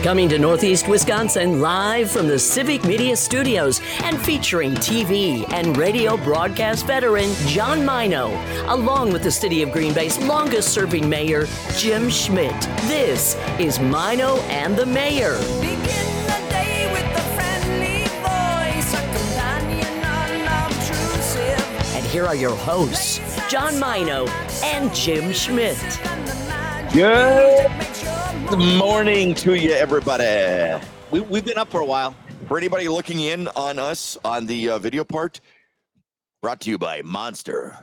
Coming to Northeast Wisconsin live from the Civic Media Studios and featuring TV and radio broadcast veteran John Mino, along with the City of Green Bay's longest-serving mayor, Jim Schmidt. This is Mino and the Mayor. Begin the day with a friendly voice, a companion unobtrusive. And here are your hosts, John Mino and Jim Schmidt. Good morning to you, everybody. We've been up for a while. For anybody looking in on us on the video part, brought to you by Monster.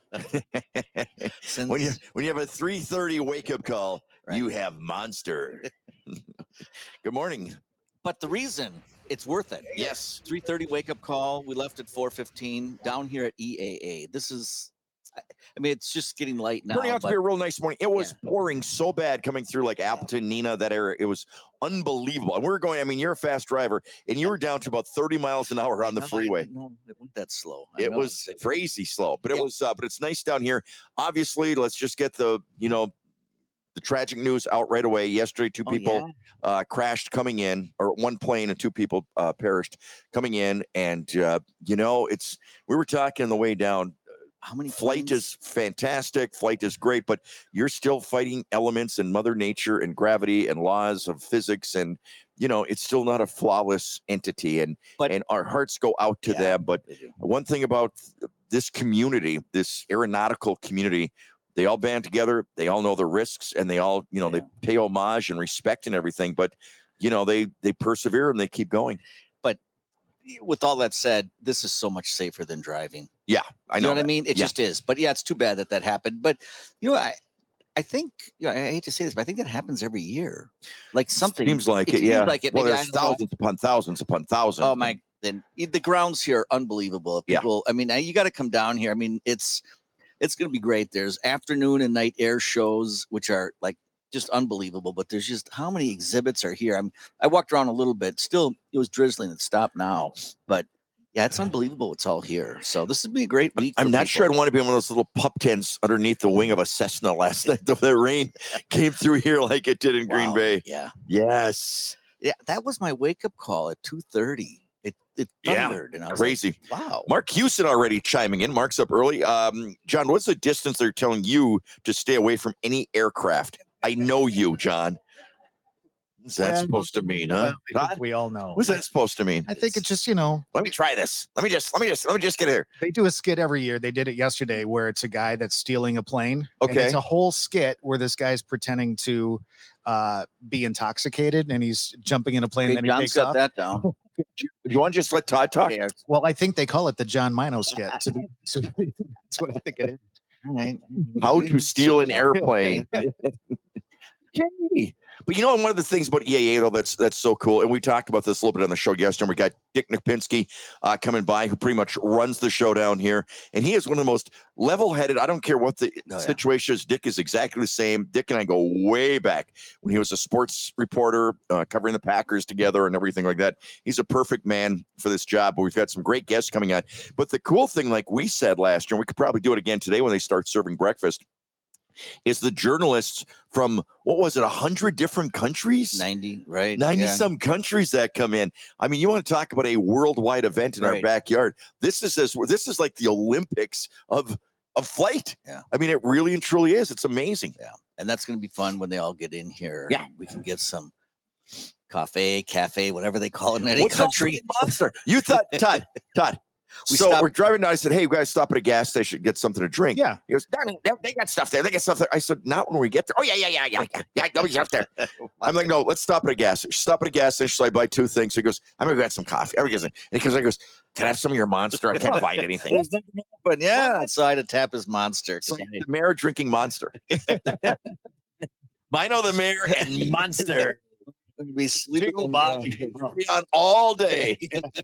when you have a 3:30 wake-up call, right, you have Monster. Good morning. But the reason it's worth it. Yes. 3:30 wake-up call. We left at 4:15 down here at EAA. This is, I mean, it's just getting light now. Turning out to be a real nice morning. It was pouring so bad coming through like Appleton, Neenah, that area. It was unbelievable. And we were going, I mean, you're a fast driver, and you were down to about 30 miles an hour on the freeway. No, it wasn't that slow. It was crazy slow, but it was, but it's nice down here. Obviously, let's just get the tragic news out right away. Yesterday, two people crashed coming in, or one plane and two people perished coming in. And, we were talking on the way down. How many Flight planes? is fantastic. Flight is great, but you're still fighting elements in Mother Nature and gravity and laws of physics. And, it's still not a flawless entity. And our hearts go out to them. But one thing about this community, this aeronautical community, they all band together. They all know the risks, and they all, they pay homage and respect and everything. But, they persevere and they keep going. But with all that said, this is so much safer than driving. Yeah, I know. You know what I mean? It just is. But it's too bad that happened. But I think, I hate to say this, but I think that happens every year. Like something seems like it. Yeah. Like it. Well, Maybe there's thousands upon thousands upon thousands. Oh my! Then the grounds here are unbelievable. People, I mean, you got to come down here. I mean, it's going to be great. There's afternoon and night air shows, which are like just unbelievable. But there's just how many exhibits are here. I walked around a little bit. Still, it was drizzling. It stopped now, but. Yeah, it's unbelievable. It's all here. So this would be a great week. I'm not sure I'd want to be in one of those little pup tents underneath the wing of a Cessna last night. The rain came through here like it did in Green Bay. Yeah. Yes. Yeah, that was my wake-up call at 2:30. It thundered, and I was crazy. Like, wow. Mark Houston already chiming in. Mark's up early. John, what's the distance they're telling you to stay away from any aircraft? I know you, John. What's that supposed to mean, huh? I think we all know. What's that supposed to mean? I think it's just, let me try this. Let me just get here. They do a skit every year. They did it yesterday where it's a guy that's stealing a plane. Okay. And it's a whole skit where this guy's pretending to be intoxicated and he's jumping in a plane. Okay, and then he takes John, off. set that down. You want to just let Todd talk? Okay, Well, I think they call it the John Mino skit. So that's what I think it is. all right. How to steal an airplane. Okay. But one of the things about EAA, though, that's so cool, and we talked about this a little bit on the show yesterday. We got Dick Napinski coming by, who pretty much runs the show down here, and he is one of the most level-headed. I don't care what the situation is. Dick is exactly the same. Dick and I go way back when he was a sports reporter covering the Packers together and everything like that. He's a perfect man for this job, but we've got some great guests coming on. But the cool thing, like we said last year, and we could probably do it again today when they start serving breakfast, is the journalists from, 100 different countries? 90, right? 90 some countries that come in. I mean, you want to talk about a worldwide event in our backyard. This is like the Olympics of flight. Yeah. I mean, it really and truly is. It's amazing. Yeah. And that's going to be fun when they all get in here. Yeah. We can get some cafe, whatever they call it in any What's country. Monster? You thought, Todd. We're driving down. I said, hey, you guys stop at a gas station, get something to drink. Yeah. He goes, they got stuff there. They got stuff there. I said, not when we get there. Oh, yeah. Go stuff there. I'm like, no, let's stop at a gas station. Stop at a gas station. So I buy two things. So he goes, I'm going to get some coffee. And he goes, can I have some of your Monster? I can't find anything. But so I had to tap his Monster. So the mayor drinking Monster. Mino the mayor and Monster. Be sleeping on all day.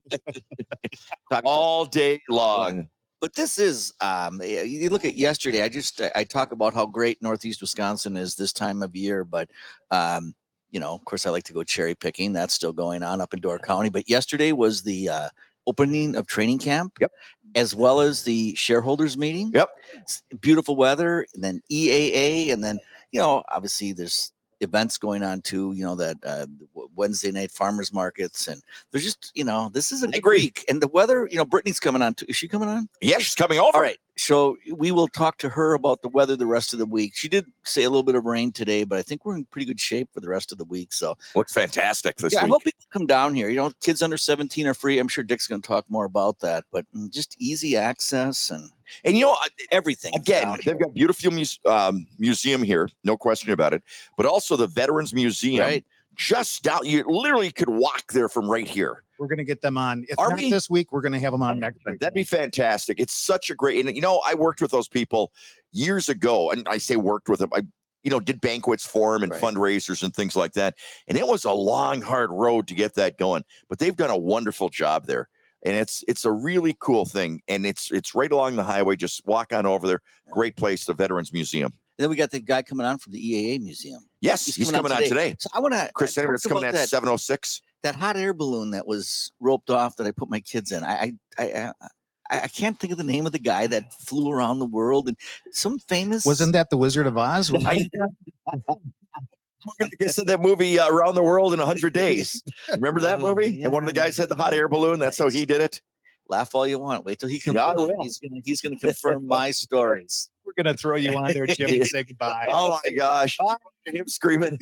All day long. But this is, you look at yesterday, I talk about how great Northeast Wisconsin is this time of year, but, of course I like to go cherry picking. That's still going on up in Door County. But yesterday was the opening of training camp, as well as the shareholders meeting. Yep. Beautiful weather, and then EAA, and then, obviously there's events going on too. You know, that Wednesday night farmers markets, and there's just, you know, this is a good agree. week. And the weather, you know, Brittany's coming on too. Is she coming on? Yeah, she's coming over. All right. So we will talk to her about the weather the rest of the week. She did say a little bit of rain today, but I think we're in pretty good shape for the rest of the week. So Looks fantastic this yeah, I week. hope people come down here. You know, kids under 17 are free. I'm sure Dick's going to talk more about that, but just easy access and And you know, everything. again, down they've got beautiful museum here, no question about it. But also the Veterans Museum, Right. just down. You literally could walk there from right here. We're going to get them on. If Are not we? this week, we're going to have them on next week. That'd be fantastic. It's such a great, and you know, I worked with those people years ago, and I say worked with them. I, you know, did banquets for them and Right. fundraisers and things like that. And it was a long, hard road to get that going. But they've done a wonderful job there, and it's a really cool thing. And it's right along the highway. Just walk on over there. Great place, the Veterans Museum. Then we got the guy coming on from the EAA Museum. Yes, he's coming on today. So I want to Chris Senator, it's coming at that 7:06. that hot air balloon that was roped off that I put my kids in. I can't think of the name of the guy that flew around the world, and some famous. Wasn't that the Wizard of Oz? I guess that movie Around the World in 100 Days. Remember that Oh, movie? And one of the guys had the hot air balloon. That's how he did it. Laugh all you want. Wait till he comes. Yeah, I on. will. He's gonna confirm my stories. We're going to throw you on there, Jim, and say goodbye. Oh my gosh. Him screaming.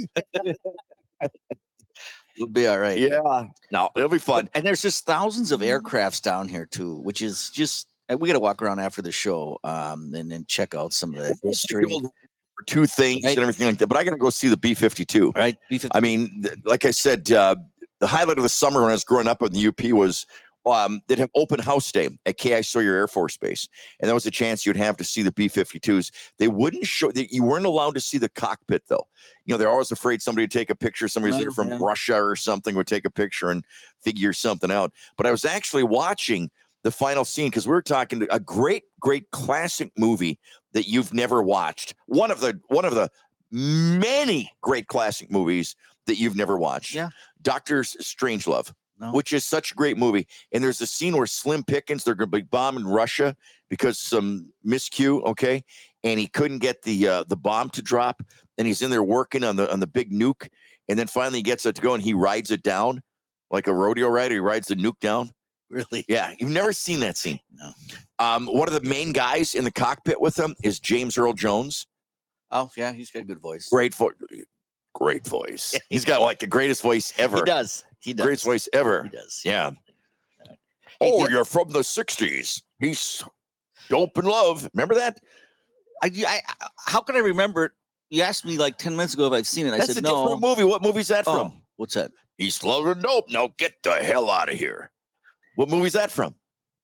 We'll be all right. Yeah. No, it'll be fun. And there's just thousands of aircrafts down here too, which is just we got to walk around after the show, and then check out some of the history. Two things Right. and everything like that. But I got to go see the B-52. Right? B-50. I mean, like I said, the highlight of the summer when I was growing up in the UP was they'd have open house day at K.I. Sawyer Air Force Base. And that was a chance you'd have to see the B-52s. They wouldn't show, you weren't allowed to see the cockpit, though. You know, they're always afraid somebody would take a picture. Somebody's there from Yeah. Russia or something would take a picture and figure something out. But I was actually watching the final scene because we were talking to a great classic movie that you've never watched. One of the many great classic movies that you've never watched. Yeah. Dr. Strangelove, No. which is such a great movie. And there's a scene where Slim Pickens, they're going to be bombing Russia because some miscue, okay? And he couldn't get the bomb to drop. And he's in there working on the big nuke. And then finally he gets it to go and he rides it down like a rodeo rider. He rides the nuke down. Really? Yeah, you've never seen that scene. No. One of the main guys in the cockpit with him is James Earl Jones. Oh yeah, he's got a good voice. Great voice. He's got like the greatest voice ever. He does. He does. Greatest voice ever. He does. Yeah. Hey, Oh, yeah. you're from the 60s. He's dope in love. Remember that? How can I remember it? You asked me like 10 minutes ago if I've seen it. I That's said a no. different movie. What movie's that Oh, from? what's that? He's loving dope. Now get the hell out of here. What movie's that from?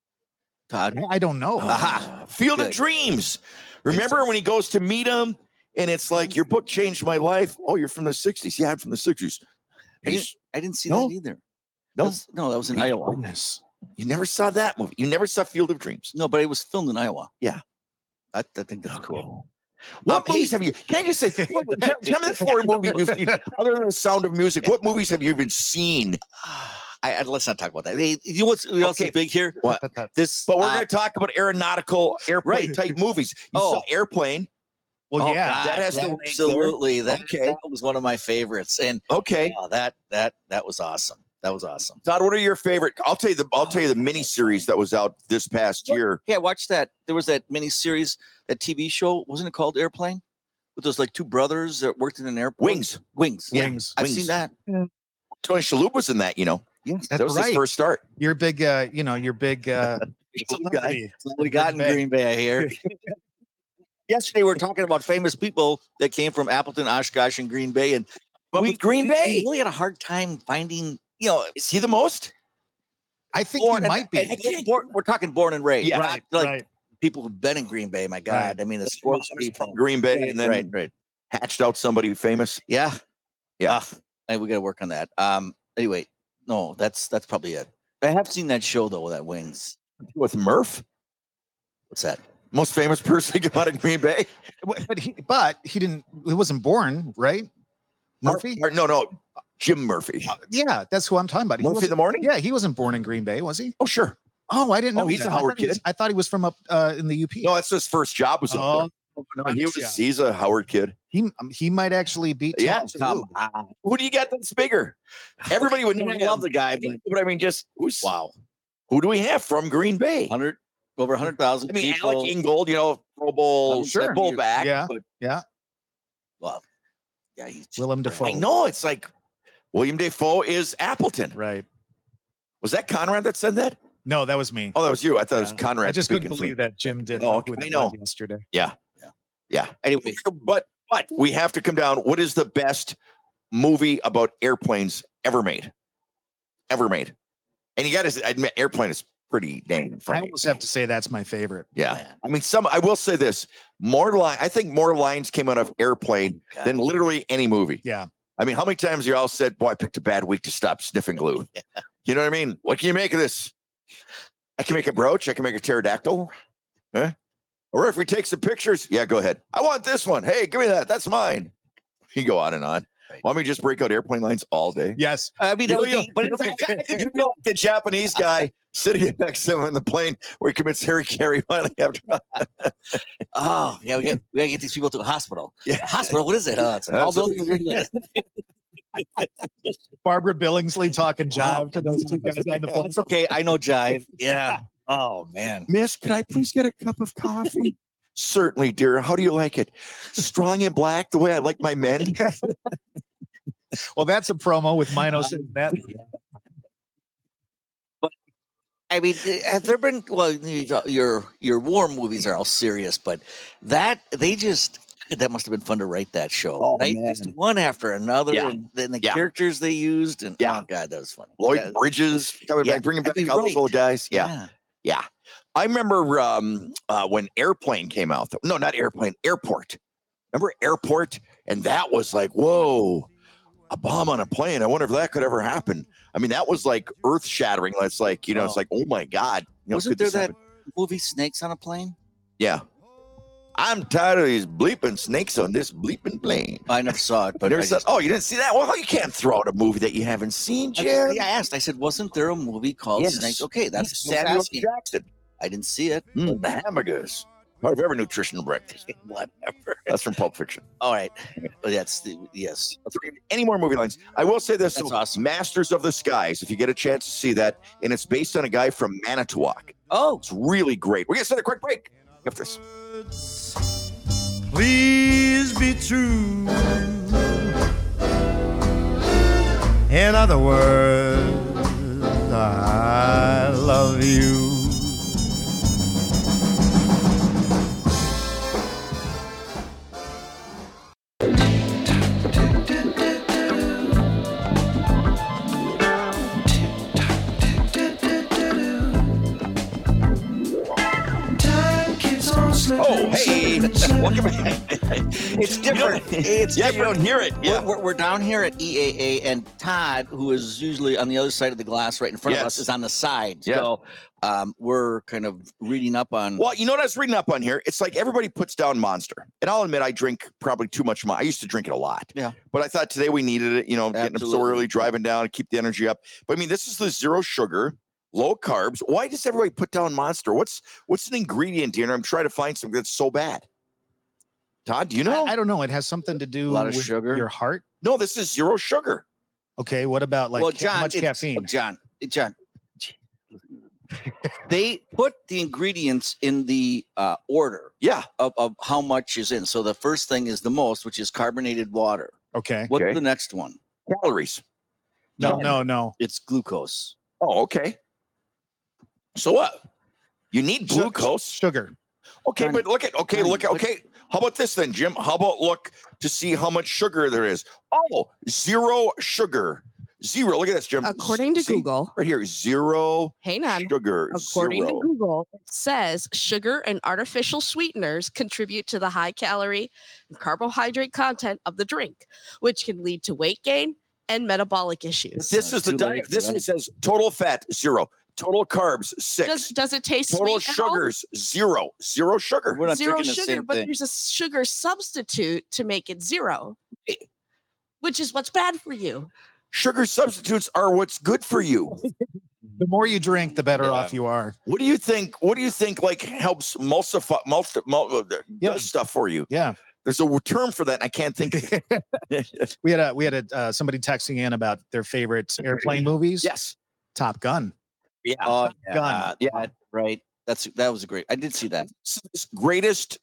Todd. I don't know. Aha. Field of Good. Dreams. Remember when he goes to meet him and it's like, your book changed my life. Oh, you're from the 60s. Yeah, I'm from the 60s. He's, I didn't see No. that either. no, That was in Iowa. Goodness. you never saw that movie. You never saw Field of Dreams. No, but it was filmed in Iowa. Yeah. I think that's cool. What movies have you? Can I just say? Tell me the four movies you've seen other than The Sound of Music. What movies have you even seen? Let's not talk about that. Hey, you know what's else Okay. is big here? What? This, But we're going to talk about aeronautical airplane Right. type movies. You Oh. saw Airplane. Well, oh, yeah. God, that has to- absolutely. That, Okay. that was one of my favorites, and Okay, oh, that was awesome. That was awesome. Todd, what are your favorite? I'll tell you the mini series that was out this past year. Yeah, watch that. There was that mini series, that TV show. Wasn't it called Airplane? With those like two brothers that worked in an airport. Wings. Wings. Yeah, Wings. I've Wings. seen that. Tony Shalhoub was in that. You know, Yes, that That's was his right. first start. You're big, you're big. Celebrity. That's what we got in Bay. Green Bay, I hear. Yesterday, we were talking about famous people that came from Appleton, Oshkosh, and Green Bay, and But with Green Bay, we really had a hard time finding. is he the most? I think Born, he might be. we're talking born and raised. Yeah. not Right, like right. people who've been in Green Bay. My God, I mean the sports people. From Green Bay, and then right. hatched out somebody famous. Yeah, Yeah. Hey, we got to work on that. Anyway, no, that's probably it. I have seen that show though, that Wings. With Murph, What's that? most famous person to come out of Green Bay. But he didn't. He wasn't born, right? Murphy. No, Jim Murphy. Yeah, that's who I'm talking about. He Murphy in wasn't- the Morning. Yeah, he wasn't born in Green Bay, was he? Oh, sure. Oh, I didn't know. Oh, he's that. a I Howard thought he was- kid. I thought he was from up in the UP. No, that's his first job was up Oh, there. No, he's a Howard kid. He might actually beat Tom. Yeah, too. Who do you got that's bigger? Everybody would love the guy, but I mean, just Wow. Who do we have from Green Bay? Over 100,000 I mean, people. Alec Ingold, Pro Bowl, Sure. fullback. Yeah. But Well, yeah, he's Willem Dafoe. I know it's like William Dafoe is Appleton. Right. Was that Conrad that said that? No, that was me. Oh, that was you. I thought it was Conrad. I just couldn't speaking believe that Jim did. Oh, with I the know. blood yesterday. Yeah. Anyway, but we have to come down. What is the best movie about airplanes ever made? And you got to admit, Airplane is pretty dang I funny. almost have to say that's my favorite. Yeah. I mean, I will say this: I think more lines came out of Airplane than literally any movie. Yeah. I mean, how many times you all said, "Boy, I picked a bad week to stop sniffing glue." You know what I mean? What can you make of this? I can make a brooch. I can make a pterodactyl. Huh? Or if we take some pictures, yeah, go ahead. I want this one. Hey, give me that. That's mine. You go on and on. Want me to just break out airplane lines all day? Yes. I mean, But the Japanese guy sitting next to him in the plane where he commits Harry finally after. oh yeah, we gotta get these people to a hospital. Yeah. Hospital? What is it? Oh, it's an all Barbara Billingsley talking jive to those two guys on the phone. It's okay. I know jive. Yeah. Oh man. Miss, can I please get a cup of coffee? Certainly, dear. How do you like it? Strong and black, the way I like my men. Well, that's a promo with Minos and that. I mean, have there been? Well, your war movies are all serious, but that must have been fun to write that show. Oh, right? man. Just one after another, Yeah. and then the Yeah. characters they used, and Yeah. oh god, that was fun. Lloyd Bridges coming back, bringing back all those old guys. Yeah. I remember when Airplane came out. No, not Airplane, Airport. Remember Airport? And that was like, whoa, a bomb on a plane. I wonder if that could ever happen. I mean, that was like earth shattering. It's like, it's like, oh my God. Wasn't could there this that happen? movie Snakes on a Plane? Yeah. I'm tired of these bleeping snakes on this bleeping plane. I never saw it, but But you didn't see that? Well, you can't throw out a movie that you haven't seen, Jared. I asked. I said, wasn't there a movie called Yes. Snakes? Okay, that's Samuel asking. Jackson. I didn't see it. The hamburgers. Part of every nutritional breakfast. Whatever. That's from Pulp Fiction. All right. But yes. Any more movie lines? I will say this. That's awesome. Masters of the Skies, if you get a chance to see that, and it's based on a guy from Manitowoc. Oh, It's really great. We're going to set a quick break after this. Please be true. In other words, I love you. Oh, hey. Welcome back. it's different. It's Yeah, you different. don't hear it. Yeah. We're down here at EAA, and Todd, who is usually on the other side of the glass right in front of Yes. us, is on the side. Yeah. So we're kind of reading up on. Well, you know what I was reading up on here? It's like everybody puts down Monster. And I'll admit I drink probably too much. I used to drink it a lot. Yeah. But I thought today we needed it, getting up so Absolutely. early, driving down, keep the energy up. But I mean, this is the zero sugar, low carbs. Why does everybody put down Monster? What's an ingredient here? And I'm trying to find something that's so bad. Todd, do you know? I don't know. It has something to do A lot of with sugar. your heart. No, this is zero sugar. Okay. What about like well, how John, much caffeine? John. They put the ingredients in the order Yeah. of how much is in. So the first thing is the most, which is carbonated water. Okay. What's Okay. the next one? Calories. No. It's glucose. Oh, okay. So what? You need glucose. Sugar. Okay, but look at how about this then, Jim? How about look to see how much sugar there is? Oh, zero sugar. Zero. Look at this, Jim. According to See? Google, Right here, zero hang on. sugar. According Zero. to Google, it says sugar and artificial sweeteners contribute to the high calorie and carbohydrate content of the drink, which can lead to weight gain and metabolic issues. This is the Too diet. late for This that. one says total fat, zero. Total carbs, 6. Does it taste Total sweet at all? sugars, 0. Zero sugar. We're not Zero drinking the sugar, same but thing. there's a sugar substitute to make it zero, which is what's bad for you. Sugar substitutes are what's good for you. The more you drink, the better Yeah. off you are. What do you think? What do you think like helps does stuff for you? Yeah. There's a term for that. And I can't think. We had somebody texting in about their favorite airplane movies. Yes. Top Gun. Yeah. Oh, Gun. yeah, right. That was great. I did see that. Greatest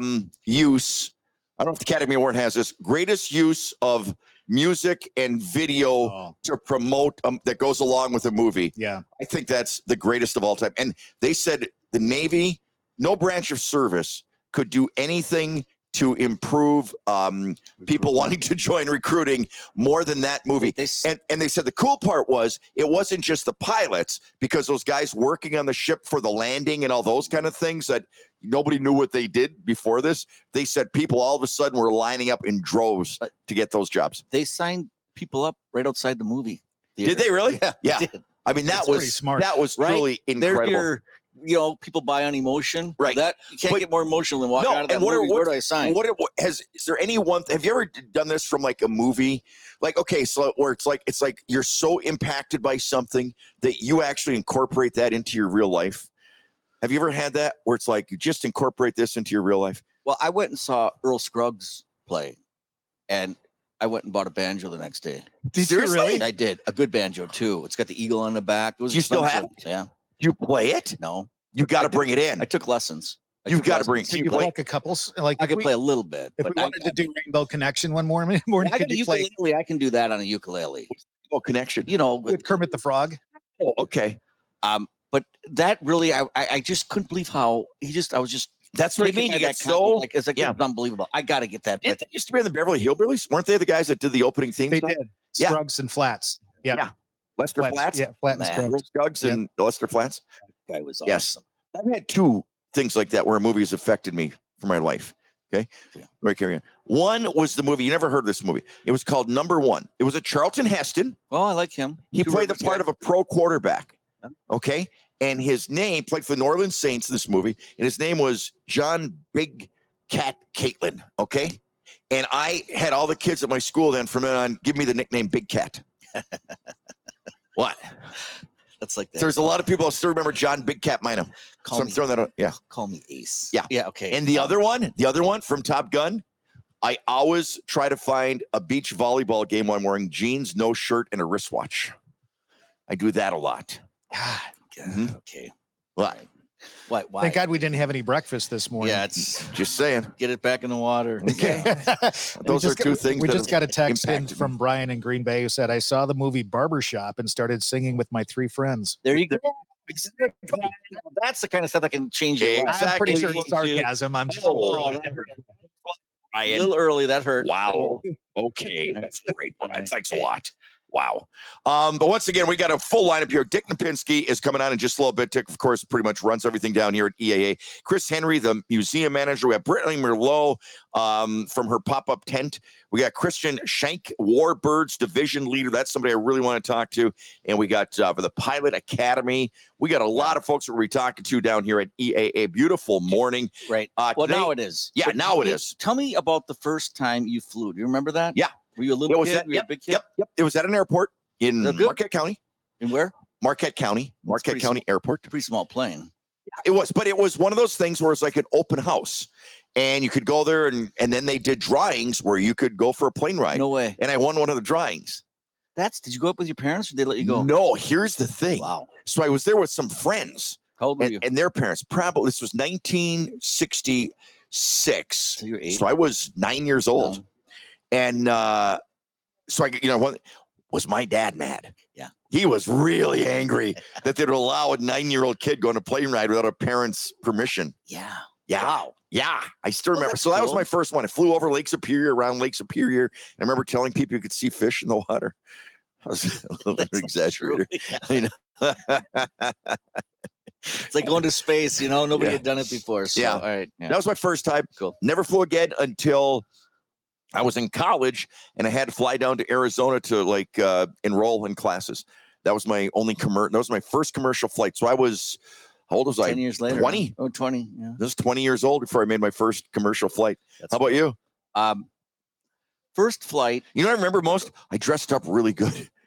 use. I don't know if the Academy Award has this. Greatest use of music and video Oh, to promote that goes along with a movie. yeah. I think that's the greatest of all time. And they said the Navy, no branch of service could do anything to improve people wanting to join recruiting more than that movie. And they said the cool part was it wasn't just the pilots, because those guys working on the ship for the landing and all those kind of things that nobody knew what they did before this. They said people all of a sudden were lining up in droves to get those jobs. They signed people up right outside the movie Did they really? Yeah. Yeah. they did. I mean, that That's pretty was smart. that was Right? really They're incredible. here, people buy on emotion. Right. That you can't But- get more emotional than walking No, out of that and what are- movie. Where do I sign? Is there any one? Have you ever done this from like a movie? Like, okay, so where it's like you're so impacted by something that you actually incorporate that into your real life. Have you ever had that where it's like you just incorporate this into your real life? Well, I went and saw Earl Scruggs play, and I went and bought a banjo the next day. Did Seriously? you really? I did a good banjo too. It's got the eagle on the back. It was You still have expensive. Yeah. You play it? No, You got to I did- bring it in. I took lessons. You've got to bring. So You you play. like a couple, like I if could we, play a little bit. if we but I- wanted to do Rainbow Connection one morning, I could got a you play ukulele. I can do that on a ukulele. Oh, connection. You know, with, with Kermit the Frog? Oh, okay. but that really, I just couldn't believe how I was just. That's what I mean. taken You by get that so. compliment. Like, it's like yeah. it's unbelievable. I got to get that. Didn't they used to be in the Beverly Hillbillies? Weren't they the guys that did the opening theme? They song? did. Yeah. Scruggs and Flats. Yeah. Yeah. Lester Flats. Yeah, Flat and Man. Scruggs. Earl Scruggs and Lester Flats. Guy was awesome. Yes. I've had two things like that where a movie has affected me for my life. Okay. Yeah. Right, carry on. One was the movie. You never heard this movie. It was called Number One. It was a Charlton Heston. Well, I like him. He Two played the Rivers part guy. of a pro quarterback. Yeah. Okay. And his name played for the New Orleans Saints in this movie. And his name was John Big Cat Caitlin. Okay. And I had all the kids at my school then from then on give me the nickname Big Cat. What? That's like that. There's a lot of people that still remember John Big Cat Minum. Call So I'm me, throwing that out. Yeah. call me Ace. Yeah. Yeah. Okay. And the other one from Top Gun, I always try to find a beach volleyball game when I'm wearing jeans, no shirt, and a wristwatch. I do that a lot. God. Mhm. Okay. What? Why? Why? Thank God we didn't have any breakfast this morning. Yeah. It's Just saying. get it back in the water. Okay. Those are two things We that just got a text in impacted me. from Brian in Green Bay who said, I saw the movie Barbershop and started singing with my 3 friends. There you go. That's the kind of stuff that can change your life. I'm pretty sure Exactly. it's sarcasm. I'm just Oh, a little early. That hurt. Wow. Okay. That's great. Thanks a lot. Wow. But once again, we got a full lineup here. Dick Napinski is coming on in just a little bit. Dick, of course, pretty much runs everything down here at EAA. Chris Henry, the museum manager. We have Brittany Merlot from her pop-up tent. We got Christian Schenk, Warbirds division leader. That's somebody I really want to talk to. And we got for the Pilot Academy. We got a lot of folks that we're talking to down here at EAA. Beautiful morning. Right. Well, Today- now it is. Yeah, But now tell it me- is. Tell me about the first time you flew. Do you remember that? Yeah. Were you a What little was kid? that? Were you a big kid? Yep. It was at an airport in Oh, good. Marquette County. And where? Marquette County pretty County Airport. Pretty small plane. It was, but it was one of those things where it's like an open house, and you could go there, and then they did drawings where you could go for a plane ride. No way. And I won one of the drawings. Did you go up with your parents or did they let you go? No, here's the thing. Wow. So I was there with some friends How old were you? and their parents. Probably this was 1966. So you're 8. So I was 9 years old, and so was my dad mad? Yeah. He was really angry that they'd allow a 9-year-old kid going on a plane ride without a parent's permission. Yeah. Yeah. Wow. Yeah. I still Well, remember. that's So that was cool. my first one. I flew over Lake Superior, around Lake Superior. I remember telling people you could see fish in the water. I was a little That's exaggerated. true. I know. It's like going to space, nobody Yeah. had done it before. So, Yeah. all right. Yeah. That was my first time. Cool. Never flew again until I was in college and I had to fly down to Arizona to enroll in classes. That was my only that was my first commercial flight. So I was, how old was 10 I? years later. 20. Oh, 20. Yeah. I was 20 years old before I made my first commercial flight. That's How about you? First flight. You know what I remember most? I dressed up really good.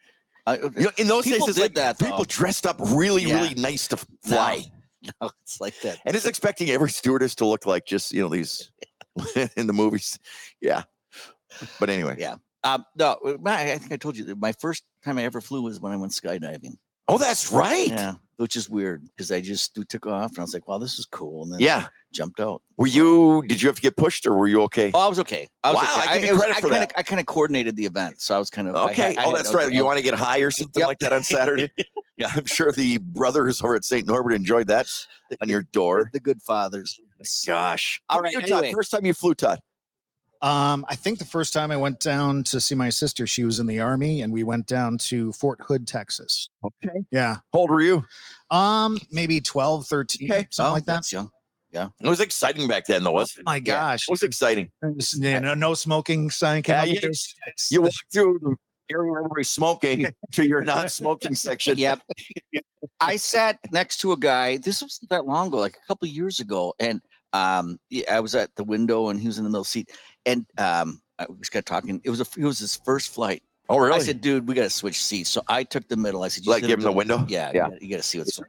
In those days, People it's did like that, people though. dressed up really, Yeah. really nice to fly. No, it's like that. And it's expecting every stewardess to look like just, these in the movies. Yeah. But anyway. Yeah. No, I think I told you that my first time I ever flew was when I went skydiving. Oh, that's right. Yeah, which is weird because I just took off and I was like, wow, this is cool. And then Yeah. jumped out. Did you have to get pushed or were you okay? Oh, I was okay. I was Wow, okay. I give you credit for that. I kind of coordinated the event. So I was kind of Okay. I That's right. You want to get high or something Yep. like that on Saturday? Yeah, I'm sure the brothers over at St. Norbert enjoyed that on your door. the good fathers. Gosh. All All right, right, Todd, anyway. first time you flew, Todd. I think the first time I went down to see my sister, she was in the Army, and we went down to Fort Hood, Texas. Okay. Yeah. How old were you? Maybe 12, 13, Okay. something like that. That's young. It was exciting back then, though, wasn't it? My gosh. It was exciting. No smoking sign came Yeah, up. you- You walked through the area where everybody's smoking to your non-smoking section. Yep. I sat next to a guy. This wasn't that long ago, like a couple of years ago, and I was at the window and he was in the middle seat, and I just got talking. It was his first flight. Oh, really? I said, dude, we got to switch seats. So I took the middle. I said, Like, give him the window? Yeah, Yeah. You got to see what's.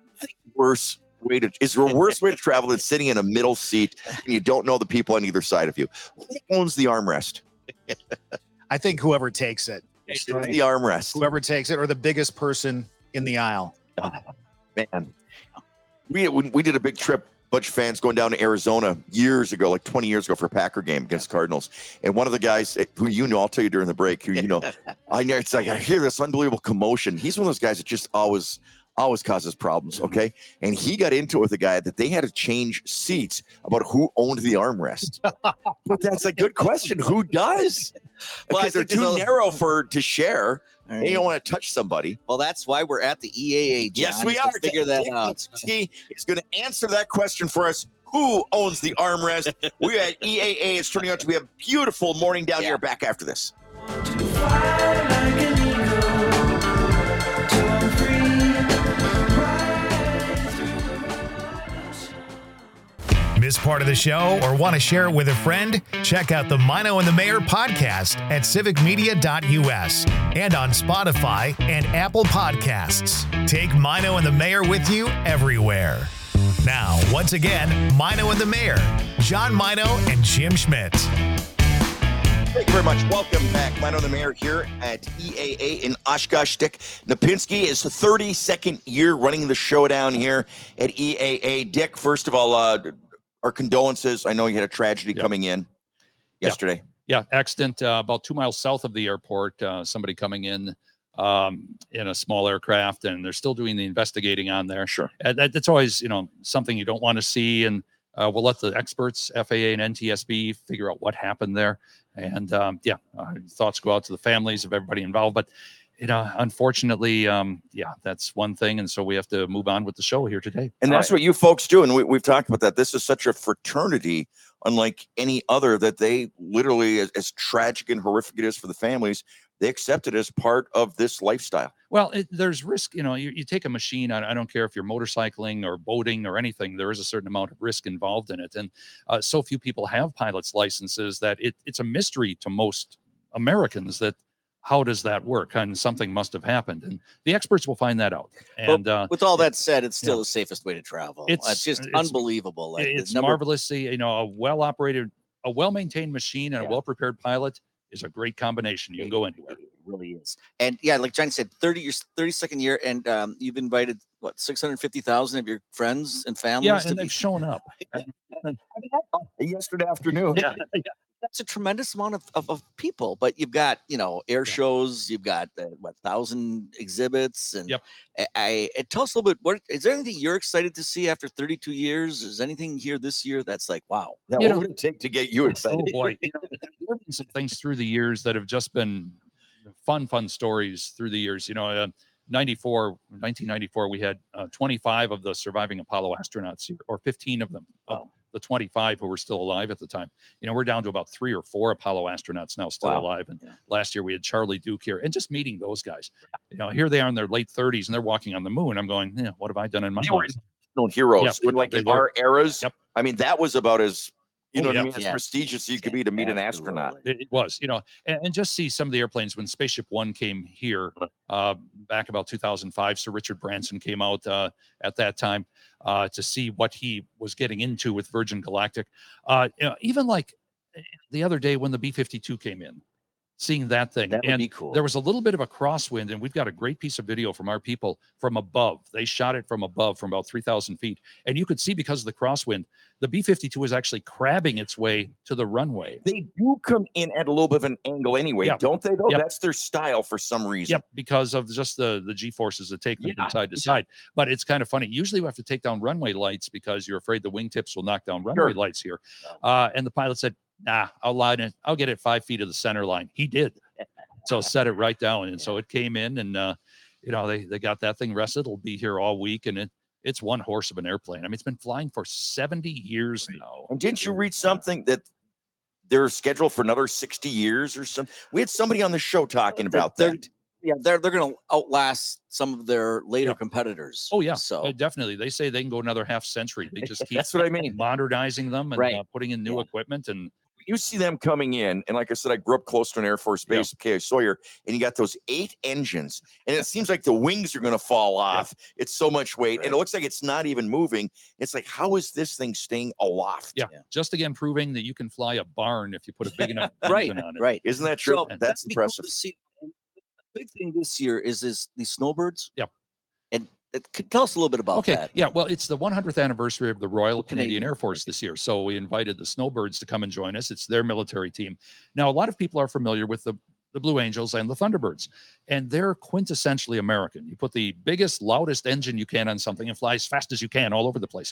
Is there a worse way to travel than sitting in a middle seat and you don't know the people on either side of you? Who owns the armrest? I think whoever takes it, The armrest. whoever takes it, or the biggest person in the aisle. Man, we did a big trip, bunch of fans going down to Arizona years ago, like 20 years ago, for a Packer game against Cardinals. And one of the guys who I'll tell you during the break, who I know, it's like I hear this unbelievable commotion. He's one of those guys that just always causes problems. Okay, and he got into it with a guy that they had to change seats about who owned the armrest. But that's a good question. Who does? Well, I Because they're think there's too a- narrow to share. All And you right. don't want to touch somebody. Well, that's why we're at the EAA. John, Yes, we to are. Figure that Dick out. Nowitzki is going to answer that question for us. Who owns the armrest? We're at EAA. It's turning out to be a beautiful morning down Yeah. here. Back after this. Miss part of the show or want to share it with a friend? Check out the Mino and the Mayor podcast at civicmedia.us and on Spotify and Apple Podcasts. Take Mino and the Mayor with you everywhere. Now, once again, Mino and the Mayor, John Mino and Jim Schmidt. Thank you very much. Welcome back. Mino the Mayor here at EAA in Oshkosh. Dick Napinski is the 32nd year running the show down here at EAA. Dick, first of all, our condolences. I know you had a tragedy coming in yesterday. Yeah, accident about 2 miles south of the airport. Somebody coming in a small aircraft, and they're still doing the investigating on there. Sure. That's always, something you don't want to see, and we'll let the experts, FAA and NTSB, figure out what happened there. And thoughts go out to the families of everybody involved. But unfortunately, that's one thing, and so we have to move on with the show here today. And that's what you folks do. And we've talked about that. This is such a fraternity, unlike any other, that they literally, as tragic and horrific it is for the families, they accept it as part of this lifestyle. Well, there's risk. You take a machine. I don't care if you're motorcycling or boating or anything. There is a certain amount of risk involved in it, and so few people have pilot's licenses that it's a mystery to most Americans that how does that work? And something must have happened, and the experts will find that out. And With all that said, it's still the safest way to travel. It's just unbelievable. Like, it's the number- marvelous. A well-operated, a well-maintained machine and a well-prepared pilot is a great combination. You can go anywhere. It really is. And yeah, like Johnny said, 32nd year, and you've invited 650,000 of your friends and families. Yeah, to and be they've shown up. Yesterday afternoon. Yeah. That's a tremendous amount of people. But you've got air shows, you've got 1,000 exhibits, and Yep. tell us a little bit. What is there anything you're excited to see after 32 years? Is anything here this year that's like wow? Yeah, what would it take to get you excited? Oh boy, there have been some things through the years that have just been fun stories through the years. 1994, we had 25 of the surviving Apollo astronauts here, or 15 of them. Wow. The 25 who were still alive at the time. We're down to about 3 or 4 Apollo astronauts now still Wow. alive. And Yeah. last year we had Charlie Duke here, and just meeting those guys. Here they are in their late 30s and they're walking on the moon. I'm going, what have I done in my They were life? known heroes Yeah, in like they in were. our eras. Yep. I mean, that was about as You know what I yeah. mean? As Yeah. prestigious as you could be to meet an astronaut. It was, and just see some of the airplanes when Spaceship One came here back about 2005. Sir Richard Branson came out at that time to see what he was getting into with Virgin Galactic. Even like the other day when the B-52 came in, seeing that thing. That would And be cool. there was a little bit of a crosswind, and we've got a great piece of video from our people from above. They shot it from above from about 3,000 feet. And you could see because of the crosswind, the B-52 was actually crabbing its way to the runway. They do come in at a little bit of an angle anyway, Yep. don't they? Though Yep. that's their style for some reason. Yep, because of just the G-forces that take them Yeah. from side to side. But it's kind of funny. Usually we have to take down runway lights because you're afraid the wingtips will knock down runway lights here. And the pilot said, nah, I'll get it 5 feet of the center line. He did. So set it right down. And so it came in and, they got that thing rested. It'll be here all week. And it's one horse of an airplane. I mean, it's been flying for 70 years now. And didn't you read something that they're scheduled for another 60 years or something? We had somebody on the show talking about that. Yeah, they're going to outlast some of their later competitors. Oh, yeah. So Definitely. They say they can go another half century. They just keep That's what I mean. modernizing them and Right. putting in new equipment. And You see them coming in, and like I said, I grew up close to an Air Force base, K.I. Sawyer, and you got those 8 engines, and it seems like the wings are going to fall off. It's so much weight, and it looks like it's not even moving. It's like, how is this thing staying aloft? yeah, just again proving that you can fly a barn if you put a big enough right, engine on it. right. Isn't that true? So That's that'd be cool impressive. to see. And the big thing this year is these snowbirds. Yep. And tell us a little bit about Okay. that. Yeah. Well, it's the 100th anniversary of the Royal Canadian Canadian Air Force this year. So we invited the Snowbirds to come and join us. It's their military team. Now, a lot of people are familiar with the Blue Angels and the Thunderbirds, and they're quintessentially American. You put the biggest, loudest engine you can on something and fly as fast as you can all over the place.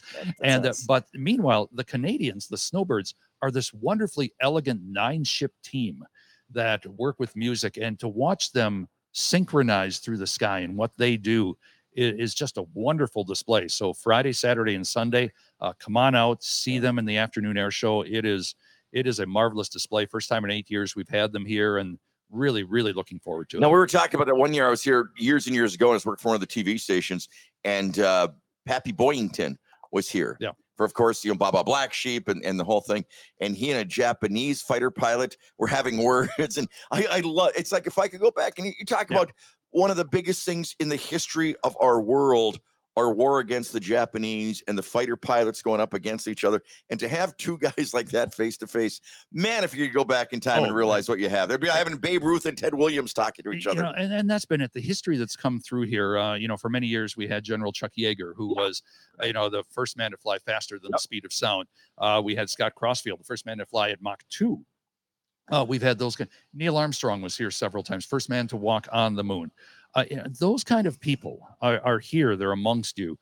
But meanwhile, the Canadians, the Snowbirds, are this wonderfully elegant 9-ship team that work with music, and to watch them synchronize through the sky and what they do is just a wonderful display. So Friday, Saturday, and Sunday, come on out, see them in the afternoon air show. It is a marvelous display. First time in 8 years we've had them here, and really, really looking forward to it. Now, we were talking about that one year. I was here years and years ago, and I was working for one of the TV stations, and Pappy Boyington was here. Yeah. For, of course, Baba Black Sheep and the whole thing. And he and a Japanese fighter pilot were having words. And I love, it's like, if I could go back and you talk about one of the biggest things in the history of our world, our war against the Japanese and the fighter pilots going up against each other. And to have two guys like that face to face, man, if you could go back in time and realize what you have, they'd be having Babe Ruth and Ted Williams talking to each other. And that's been it. The history that's come through here, for many years we had General Chuck Yeager, who was, the first man to fly faster than the speed of sound. We had Scott Crossfield, the first man to fly at Mach 2. We've had those. Neil Armstrong was here several times, first man to walk on the moon. Those kind of people are here. They're amongst you,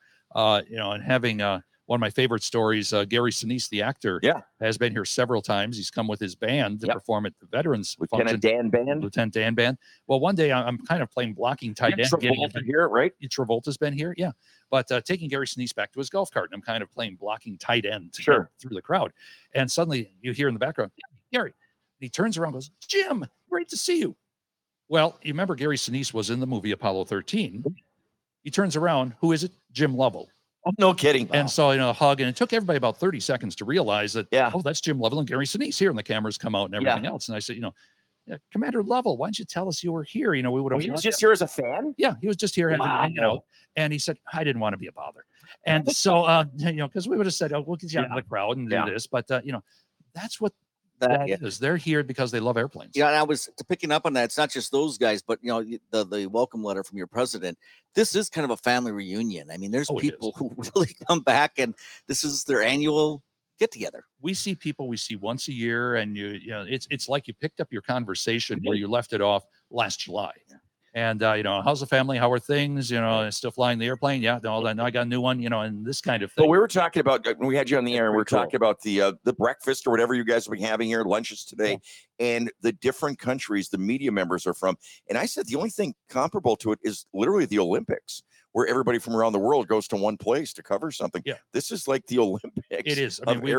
and having one of my favorite stories, Gary Sinise, the actor, has been here several times. He's come with his band to perform at the Veterans Lieutenant Dan Band. Lieutenant Dan Band. Well, one day I'm kind of playing blocking tight end. Travolta here, right? Travolta's been here, yeah. But taking Gary Sinise back to his golf cart, and I'm kind of playing blocking tight end to get through the crowd. And suddenly you hear in the background, Gary. And he turns around and goes, Jim, great to see you. Well, you remember Gary Sinise was in the movie Apollo 13. He turns around. Who is it? Jim Lovell. Oh, no kidding. And so, a hug. And it took everybody about 30 seconds to realize that, that's Jim Lovell and Gary Sinise here. And the cameras come out and everything else. And I said, Commander Lovell, why didn't you tell us you were here? We would have. He was just here as a fan? Yeah, he was just here hanging out. And he said, I didn't want to be a bother. And so, because we would have said, we'll get you out of the crowd and do this. But, that's what that is. They're here because they love airplanes. Yeah, and I was picking up on that. It's not just those guys, but the welcome letter from your president. This is kind of a family reunion. I mean, there's people who really come back, and this is their annual get together. We see people we see once a year, and it's like you picked up your conversation where you left it off last July. And how's the family? How are things? Still flying the airplane? Yeah, no, I got a new one. And this kind of thing. But we were talking about when we had you on the air. We were talking about the breakfast or whatever you guys have been having here, lunches today, and the different countries the media members are from. And I said the only thing comparable to it is literally the Olympics, where everybody from around the world goes to one place to cover something. Yeah, this is like the Olympics. It is.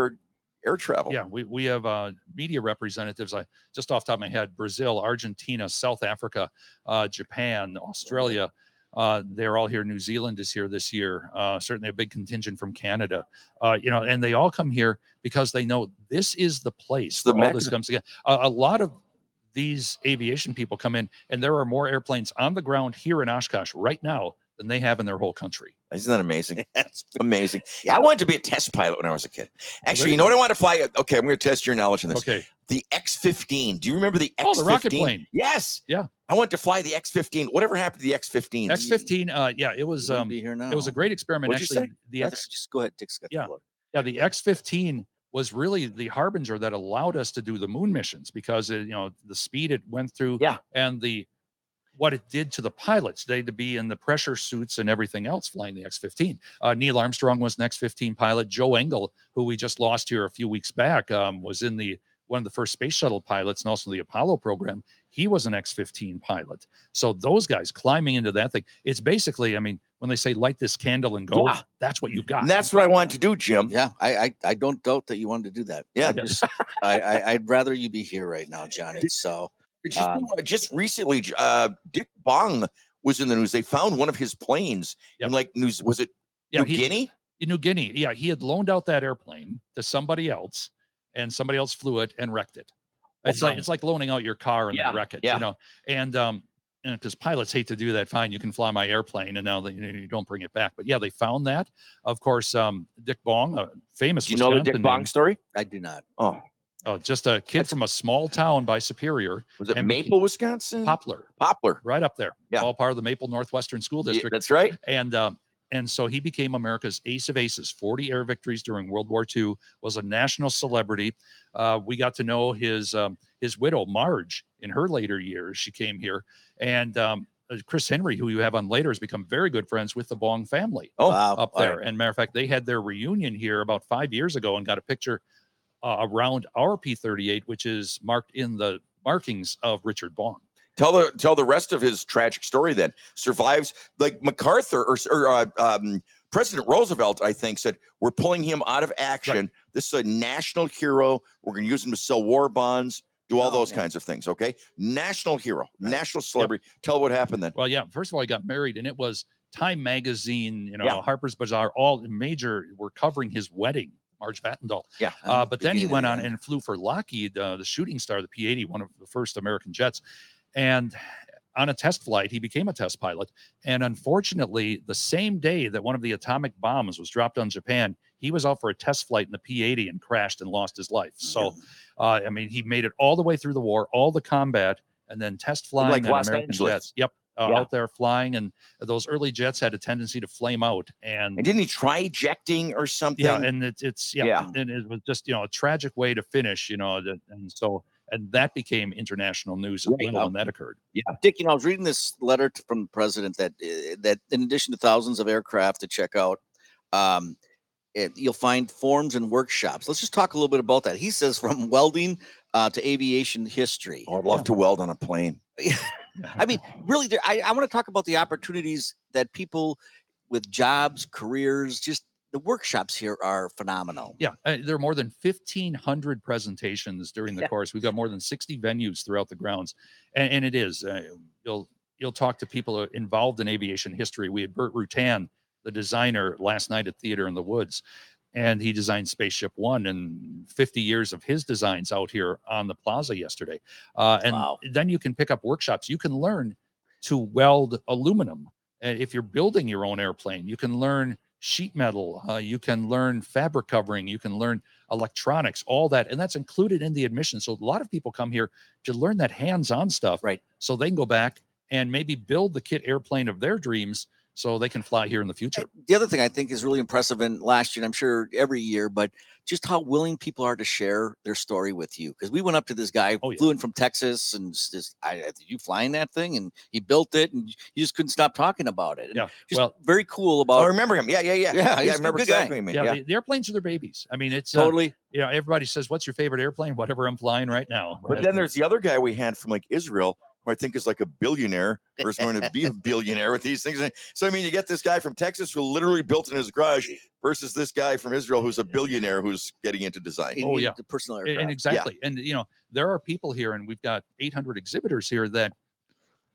Air travel. Yeah, we have media representatives. Just off the top of my head, Brazil, Argentina, South Africa, Japan, Australia, They're all here. New Zealand is here this year. Certainly a big contingent from Canada. And they all come here because they know this is the place the where all Mecca. this comes together. A lot of these aviation people come in, and there are more airplanes on the ground here in Oshkosh right now than they have in their whole country. Isn't that amazing? That's Amazing. I wanted to be a test pilot when I was a kid. Actually, you know what I want to fly? Okay, I'm going to test your knowledge on this. Okay. The X-15. Do you remember the X-15? Oh, the rocket plane. Yes. Yeah. I wanted to fly the X-15. Whatever happened to the X-15? X-15. It was wouldn't be here now. it was a great experiment. What'd you Actually, say? the X, Just go ahead, Dick's got the Yeah. floor. the X-15 was really the harbinger that allowed us to do the moon missions because the speed it went through, and what it did to the pilots. They had to be in the pressure suits and everything else flying the X-15. Neil Armstrong was an X-15 pilot. Joe Engle, who we just lost here a few weeks back, was in one of the first space shuttle pilots and also the Apollo program. He was an X-15 pilot. So those guys climbing into that thing, it's basically, when they say light this candle and go, that's what you got. And that's what I wanted to do, Jim. Yeah, I don't doubt that you wanted to do that. Yeah. I'd rather you be here right now, Johnny. So Just recently, Dick Bong was in the news. They found one of his planes in was it New Guinea? In New Guinea. Yeah, he had loaned out that airplane to somebody else, and somebody else flew it and wrecked it. It's like loaning out your car and then wreck it, and because pilots hate to do that. Fine, you can fly my airplane, and now you don't bring it back. But yeah, they found that. Of course, Dick Bong, a famous. Do you know the Dick Bong story? I do not. Oh, just a kid from a small town by Superior. Was it Maple, Wisconsin? Poplar, right up there. Yeah, all part of the Maple Northwestern School District. That's right. And so he became America's ace of aces. 40 air victories during World War II. Was a national celebrity. We got to know his widow Marge in her later years. She came here, and Chris Henry, who you have on later, has become very good friends with the Bong family. Up there. And matter of fact, they had their reunion here about 5 years ago and got a picture around our P-38, which is marked in the markings of Richard Bong. Tell the rest of his tragic story. Then survives, like MacArthur or President Roosevelt, I think, said we're pulling him out of action. Right. This is a national hero. We're going to use him to sell war bonds, do all those kinds of things. Okay, national hero, national celebrity. Yep. Tell what happened then. Well, first of all, he got married, and it was Time Magazine, Harper's Bazaar, all major were covering his wedding. Marge Vatndal. Yeah. But then he went on and flew for Lockheed, the shooting star, the P-80, one of the first American jets. And on a test flight, he became a test pilot. And unfortunately, the same day that one of the atomic bombs was dropped on Japan, he was out for a test flight in the P-80 and crashed and lost his life. So, he made it all the way through the war, all the combat, and then test flying like on Los American Angeles. jets. Yep. Out there flying, and those early jets had a tendency to flame out. And didn't he try ejecting or something? Yeah, and and it was just a tragic way to finish. And that became international news as well when that occurred. Yeah, Dick, I was reading this letter from the president that in addition to thousands of aircraft to check out, you'll find forums and workshops. Let's just talk a little bit about that. He says from welding to aviation history. I'd love to weld on a plane. Really, I want to talk about the opportunities that people with jobs, careers, just the workshops here are phenomenal. Yeah, there are more than 1,500 presentations during the course. We've got more than 60 venues throughout the grounds, and it is. You'll talk to people involved in aviation history. We had Burt Rutan, the designer, last night at Theater in the Woods, and he designed Spaceship One, and 50 years of his designs out here on the plaza yesterday. Then you can pick up workshops. You can learn to weld aluminum. If you're building your own airplane, you can learn sheet metal. You can learn fabric covering. You can learn electronics, all that. And that's included in the admission. So a lot of people come here to learn that hands-on stuff. Right. So they can go back and maybe build the kit airplane of their dreams so they can fly here in the future. The other thing I think is really impressive, and last year, and I'm sure every year, but just how willing people are to share their story with you. Because we went up to this guy, flew in from Texas, and did you fly in that thing? And he built it, and you just couldn't stop talking about it. And just very cool about. I remember him. Yeah. I remember exactly. The airplanes are their babies. It's totally. Everybody says, "What's your favorite airplane?" Whatever I'm flying right now. But then there's the other guy we had from Israel, who I think is like a billionaire or is going to be a billionaire with these things. So, you get this guy from Texas who literally built in his garage versus this guy from Israel who's a billionaire who's getting into design. The personal aircraft. And exactly. Yeah. And, there are people here, and we've got 800 exhibitors here that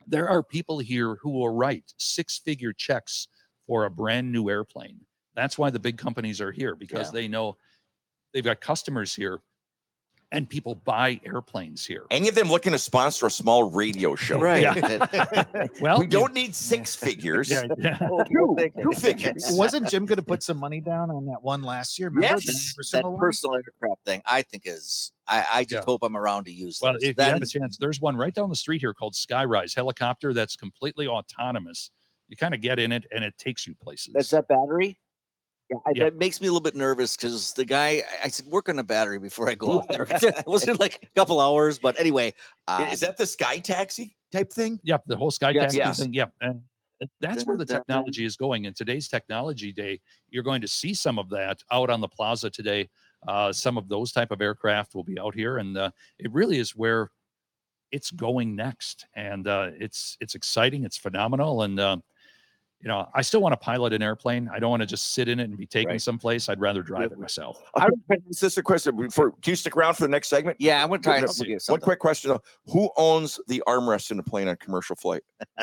There are people here who will write 6-figure checks for a brand new airplane. That's why the big companies are here, because they know they've got customers here and people buy airplanes here. Any of them looking to sponsor a small radio show? Right. Well, We don't need 6 figures. Two figures. Wasn't Jim going to put some money down on that one last year? Remember the That personal one? personal aircraft thing, I think is. I just Yeah. hope I'm around to use Well, those. if you That have a is- chance, there's one right down the street here called Skyrise helicopter that's completely autonomous. You kind of get in it and it takes you places. That's that battery. Yeah. That makes me a little bit nervous because the guy, I said, work on the battery before I go out there. It wasn't like a couple hours, but anyway. Is that the sky taxi type thing? Yep, the whole sky Yes. taxi Yes. thing. Yep, and that's where the technology is going. In today's technology day, you're going to see some of that out on the plaza today. Some of those type of aircraft will be out here, and it really is where it's going next. And it's exciting. It's phenomenal, and I still want to pilot an airplane. I don't want to just sit in it and be taken someplace. I'd rather drive it myself. Is this a question? Can you stick around for the next segment? Yeah, I'm going to try One to. One quick question though: who owns the armrest in the plane on commercial flight?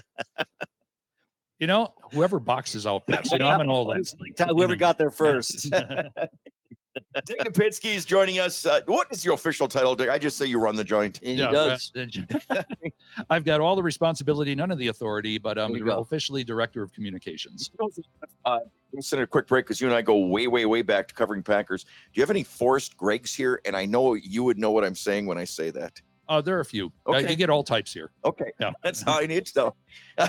Whoever boxes out best. I'm an old Whoever got there first. Dick Napinski is joining us. What is your official title, Dick? I just say you run the joint. And he does. I've got all the responsibility, none of the authority, but I'm There you go. officially director of communications. Let's send a quick break because you and I go way, way, way back to covering Packers. Do you have any Forrest Greggs here? And I know you would know what I'm saying when I say that. There are a few. Okay. You get all types here. Okay, Yeah. that's how I need to know.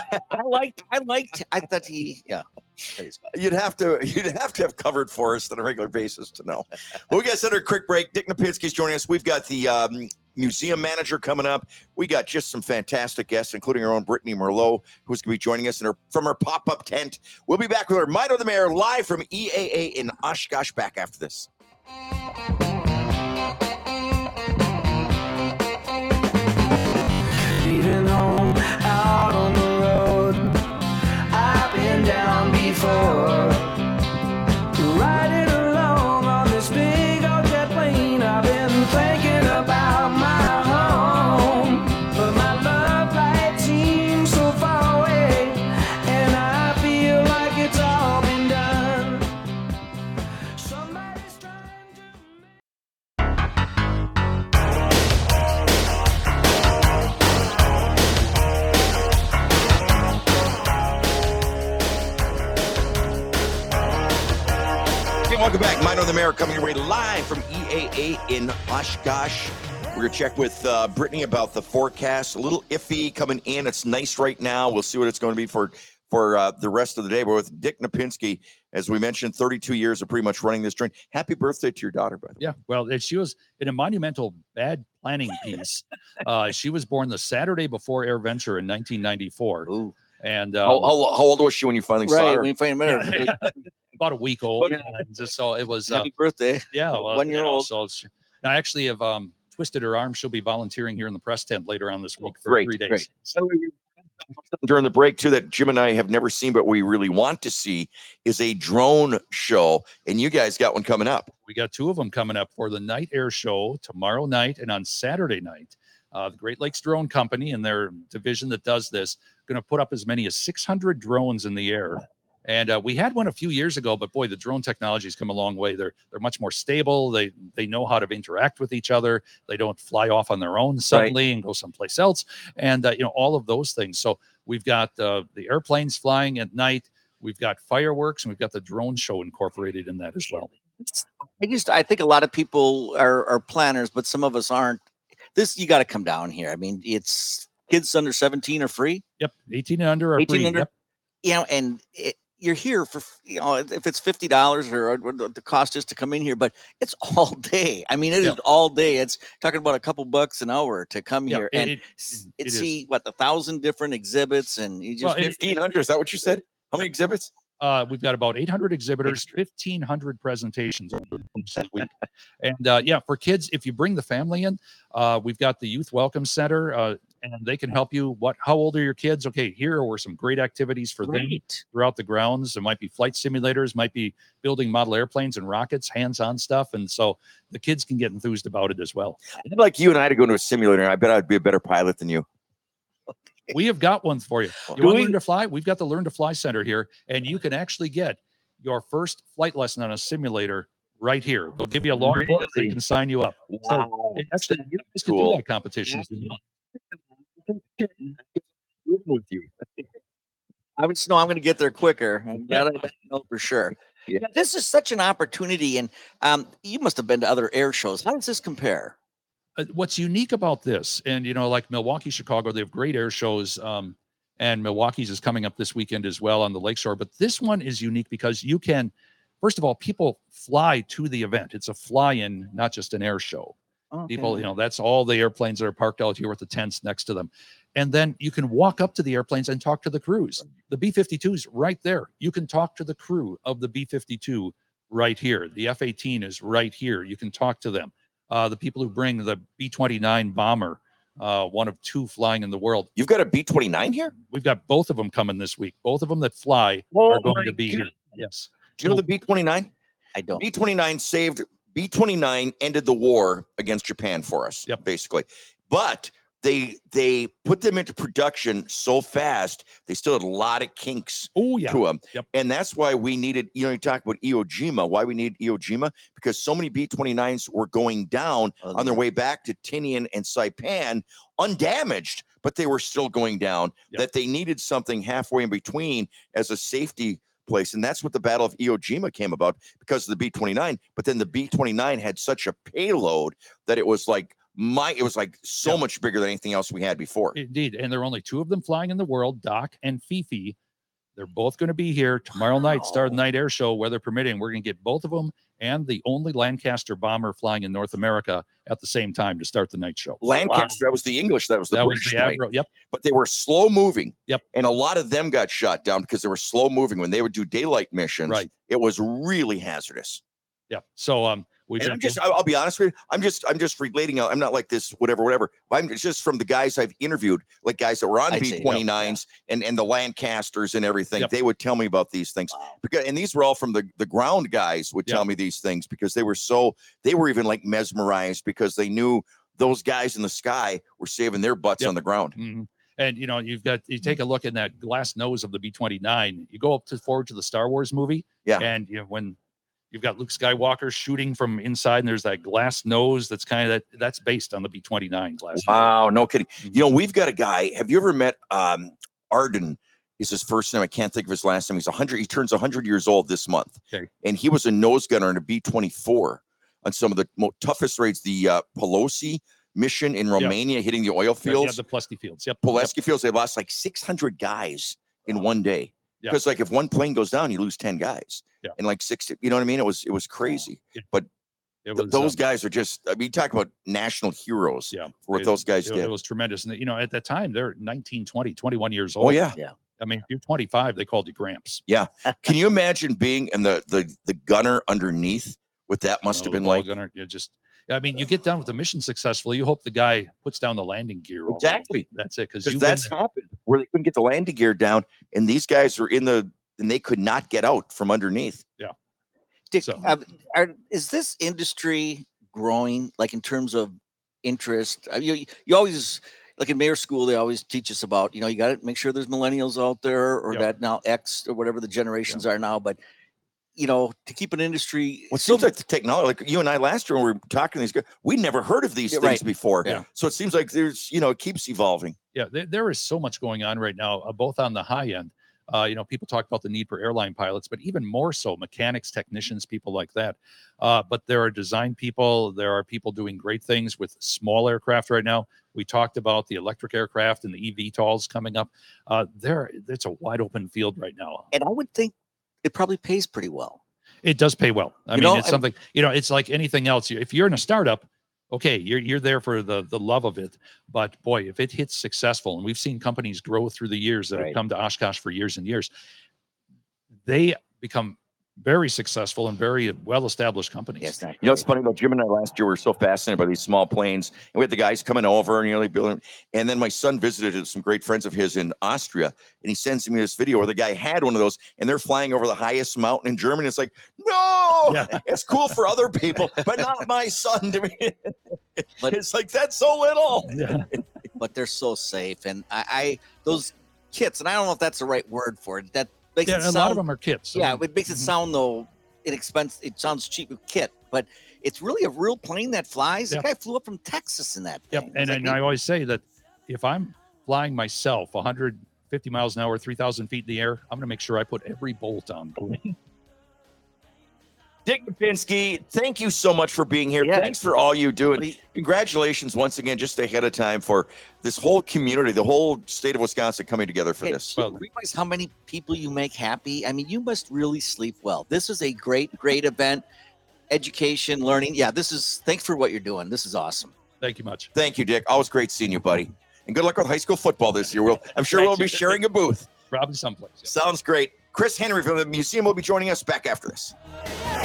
I thought he, yeah. You'd have to have covered Forrest on a regular basis to know. We'll get under a quick break. Dick Napinski's joining us. We've got the museum manager coming up. We got just some fantastic guests, including our own Brittany Merlot, who's going to be joining us from her pop-up tent. We'll be back with our Mino the Mayor live from EAA in Oshkosh. Back after this. Leaving home out on the road. I've been down before. Riding along on this big old jet plane. I've been thinking about my home. But my love light seems so far away. And I feel like it's all been done. Somebody's trying to Hey, welcome back. Mino the Mayor coming your way live from EAA in Oshkosh. We're going to check with Brittany about the forecast. A little iffy coming in. It's nice right now. We'll see what it's going to be for the rest of the day. But with Dick Napinski, as we mentioned, 32 years of pretty much running this joint. Happy birthday to your daughter, by the way. Yeah, well, she was in a monumental bad planning piece. She was born the Saturday before AirVenture in 1994. Ooh. And How old was she when you finally saw Right. her? When you find a minute. about a week old. Yeah. And just, so it was, Happy birthday. yeah, well, 1 year old. So I actually have twisted her arm. She'll be volunteering here in the press tent later on this week for Great, 3 days. great. So during the break too that Jim and I have never seen, but we really want to see is a drone show, and you guys got one coming up. We got 2 of them coming up for the night air show tomorrow night and on Saturday night. The Great Lakes Drone Company and their division that does this going to put up as many as 600 drones in the air. And we had one a few years ago, but boy, the drone technology has come a long way. They're much more stable. They know how to interact with each other. They don't fly off on their own suddenly and go someplace else. And all of those things. So we've got the airplanes flying at night. We've got fireworks, and we've got the drone show incorporated in that as well. I think a lot of people are planners, but some of us aren't. You got to come down here. I mean, it's kids under 17 are free. Yep, 18 and under are 18 free. under. Yep. And you're here for, if it's $50 or the cost is to come in here, but it's all day. I mean, it is all day. It's talking about a couple bucks an hour to come here and see 1,000 different exhibits, and you just 1,500. Is that what you said? How many exhibits? We've got about 800 exhibitors, 1,500 presentations each week. And for kids, if you bring the family in, we've got the Youth Welcome Center, and they can help you. How old are your kids? Okay, here are some great activities for them throughout the grounds. There might be flight simulators, might be building model airplanes and rockets, hands-on stuff. And so the kids can get enthused about it as well. I'd like you and I to go into a simulator. I bet I'd be a better pilot than you. We have got one for you. You want to learn to fly? We've got the Learn to Fly Center here, and you can actually get your first flight lesson on a simulator right here. They'll give you a log book so you can sign you up. Wow. So actually, you used to Cool. do that competition. With you. I'm going to get there quicker. That I know for sure. Yeah. This is such an opportunity, and you must have been to other air shows. How does this compare? What's unique about this, and like Milwaukee, Chicago, they have great air shows, and Milwaukee's is coming up this weekend as well on the Lakeshore. But this one is unique because you can, first of all, people fly to the event. It's a fly-in, not just an air show. Okay. People, that's all the airplanes that are parked out here with the tents next to them. And then you can walk up to the airplanes and talk to the crews. The B-52 is right there. You can talk to the crew of the B-52 right here. The F-18 is right here. You can talk to them. The people who bring the B-29 bomber, one of two flying in the world. You've got a B-29 here? We've got both of them coming this week. Both of them that fly are going to be here. Yes. Do you know the B-29? I don't. B-29 ended the war against Japan for us, basically. But they put them into production so fast, they still had a lot of kinks to them. Yep. And that's why we needed, you talk about Iwo Jima, why we need Iwo Jima, because so many B-29s were going down on their way back to Tinian and Saipan undamaged, but they were still going down, that they needed something halfway in between as a safety place. And that's what the Battle of Iwo Jima came about, because of the B-29. But then the B-29 had such a payload that it was like so much bigger than anything else we had before. Indeed. And there are only two of them flying in the world, Doc and Fifi. They're both going to be here tomorrow night, start the night air show, weather permitting. We're going to get both of them and the only Lancaster bomber flying in North America at the same time to start the night show. Lancaster, that was the English, that was the British. Yep. But they were slow moving. Yep. And a lot of them got shot down because they were slow moving. When they would do daylight missions, it was really hazardous. Yeah. So I'll be honest with you. I'm just relating. I'm not like this, whatever. It's just from the guys I've interviewed, like guys that were on B-29s and the Lancasters and everything. They would tell me about these things and these were all from the ground guys would tell me these things, because they were even like mesmerized, because they knew those guys in the sky were saving their butts on the ground. Mm-hmm. And you take a look in that glass nose of the B-29, you go forward to the Star Wars movie. Yeah. And when you've got Luke Skywalker shooting from inside, and there's that glass nose that's kind of that's based on the B-29 glass. Wow, no kidding. We've got a guy. Have you ever met Arden? Is his first name. I can't think of his last name. He's 100. He turns 100 years old this month. Okay. And he was a nose gunner in a B-24 on some of the toughest raids. The Pelosi mission in Romania, hitting the oil fields. The Pulaski fields. Yep. Pulaski fields. They lost like 600 guys in one day. Because like if one plane goes down, you lose 10 guys. Yeah. And like 60, you know what I mean? It was crazy. But those guys are just, talk about national heroes for what those guys did. It was tremendous. And at that time, they're 19, 20, 21 years old. Oh yeah. I mean, if you're 25, they called you Gramps. Yeah. Can you imagine being in the gunner underneath? What that must have been like? Gunner, you get done with the mission successfully. You hope the guy puts down the landing gear. Exactly. That's it. Because that's happened where they couldn't get the landing gear down, and these guys were and they could not get out from underneath. Yeah. Dick, is this industry growing, like in terms of interest? You always, like in mayor school, they always teach us about, you got to make sure there's millennials out there, or that now X or whatever the generations are now, but to keep an industry. Well, it seems like the technology, like you and I last year when we were talking to these guys, we never heard of these things before. Yeah. So it seems like there's, it keeps evolving. Yeah, there is so much going on right now, both on the high end. People talk about the need for airline pilots, but even more so mechanics, technicians, people like that. But there are design people. There are people doing great things with small aircraft right now. We talked about the electric aircraft and the eVTOLs coming up. It's a wide open field right now. And I would think it probably pays pretty well. It does pay well. I mean, it's something, it's like anything else. If you're in a startup, okay, you're there for the love of it. But boy, if it hits successful, and we've seen companies grow through the years that have come to Oshkosh for years and years, they become very successful and very well-established companies. Yes, it's funny though. Jim and I last year were so fascinated by these small planes, and we had the guys coming over and like building. And then my son visited some great friends of his in Austria, and he sends me this video where the guy had one of those, and they're flying over the highest mountain in Germany. It's like, no, it's cool for other people, but not my son. To me, but it's like that's so little. Yeah. but they're so safe. And I those kits, and I don't know if that's the right word for it. That makes it a sound, lot of them are kits. yeah, it makes it sound though inexpensive. It sounds cheap with kit, but it's really a real plane that flies. Yep. The guy flew up from Texas in that thing. Yep. And I always say that if I'm flying myself 150 miles an hour, 3,000 feet in the air, I'm going to make sure I put every bolt on. Dick Lipinski, thank you so much for being here. Yeah. Thanks for all you do. And congratulations once again, just ahead of time, for this whole community, the whole state of Wisconsin coming together for this. Do you realize how many people you make happy? I mean, you must really sleep well. This is a great event. Education, learning. Yeah, thanks for what you're doing. This is awesome. Thank you much. Thank you, Dick. Always great seeing you, buddy. And good luck with high school football this year. I'm sure we'll be sharing a booth. Probably someplace. Sounds great. Chris Henry from the museum will be joining us back after this.